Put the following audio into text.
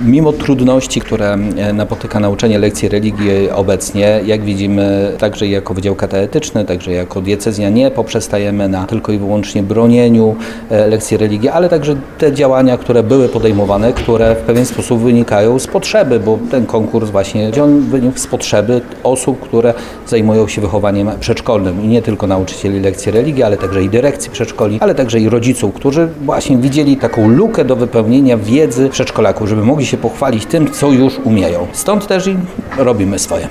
Mimo trudności, które napotyka nauczanie lekcji religii obecnie, jak widzimy, także jako Wydział Kateetyczny, także jako diecezja nie poprzestajemy na tylko i wyłącznie bronieniu lekcji religii, ale także te działania, które były podejmowane, które w pewien sposób wynikają z potrzeby, bo ten konkurs właśnie wynikł z potrzeby osób, które zajmują się wychowaniem przedszkolnym i nie tylko nauczycieli lekcji religii, ale także i dyrekcji przedszkoli, ale także i rodziców, którzy właśnie widzieli taką lukę do wypełnienia wiedzy przedszkolaków, żeby mogli się pochwalić tym, co już umieją. Stąd też i robimy swoje.